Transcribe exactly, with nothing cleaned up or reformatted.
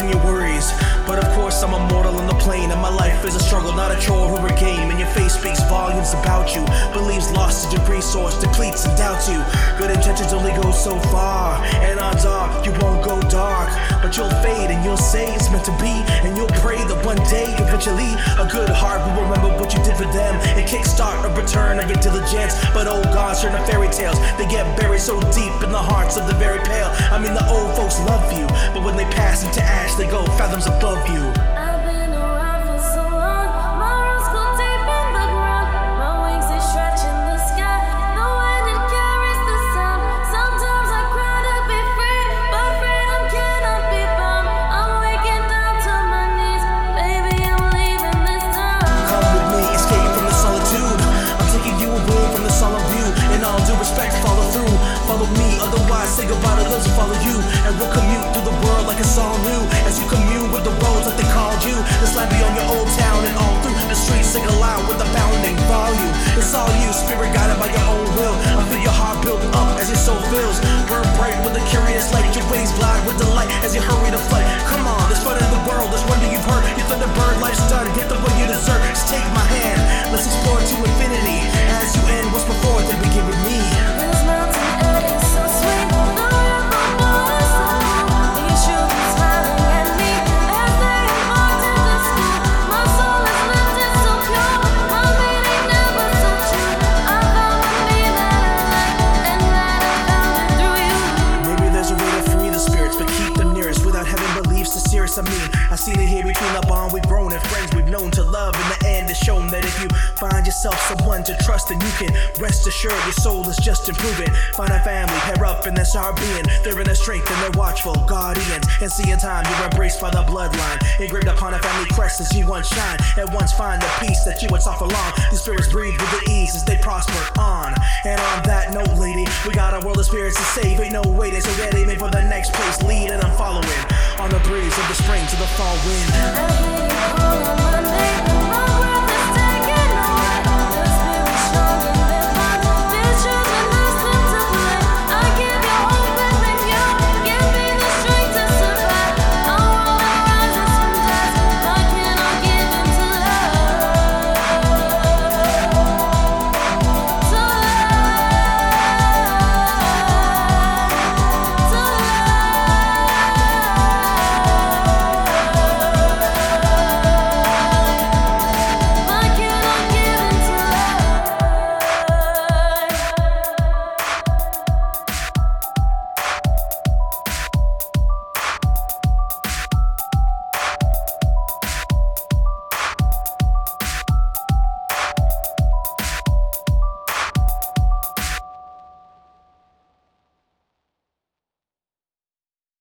and your worries. But of course I'm immortal on the plane, and my life is a struggle, not a chore or a game. And your face speaks volumes about you. Believes lost is your resource, depletes and doubts you. Good intentions only go so far, and odds are you won't go dark. But you'll fade and you'll say it's meant to be, and you'll pray that one day eventually a good heart will remember what you did for them and kickstart a return or get diligence. But old gods turn to fairy tales, they get buried so deep in the hearts of the very pale. I mean the old folks love you, but when they pass into ash they go fathoms above you. I've been around for so long, my roots go deep in the ground, my wings they stretch in the sky, the wind it carries the sound. Sometimes I cry to be free, but freedom cannot be bound. I'm waking down to my knees, baby I'm leaving this town. Come with me, escape from the solitude, I'm taking you away from the solemn view. In all due respect, follow through, follow me, otherwise say goodbye to those who follow you. And we'll commute through the world like it's all new, as you commune with the roads like they called you. This land beyond your old town, and all through the streets sing aloud with a pounding volume. It's all you, spirit guided by your own will. I feel your heart build up as your soul fills. Burn bright with a curious light, your ways glide with delight as you hurry to flight. Come on, there's fun in the world, there's wonder you've heard. You thought the bird life's done, get the way you deserve. Just take my hand, let's explore to infinity. As you end what's before, then begin with me. This mountain air is so sweet, the river flows so cool. These children smiling at me as they embark to the school. My soul is lifted so pure, my meaning never so true. I found the me that I like, and that I found it through you. Maybe there's a way to free the spirits, but keep them nearest without having beliefs so serious. I mean, I see it here between the bond we've grown and friends we've known to love. In the end, it's shown that if you find yourself someone to trust, then you can rest assured your soul is just improving. Find a family, pair up, and then start being. They're in their strength and they're watchful guardians. And see in time you're embraced by the bloodline, engraved upon a family crest as you once shine. At once find the peace that you would sought for long. These spirits breathe with the ease as they prosper on. And on that note, lady, we got a world of spirits to save. Ain't no waiting, so get aiming for the next place. Lead and I'm following on the breeze of the spring to the fall wind.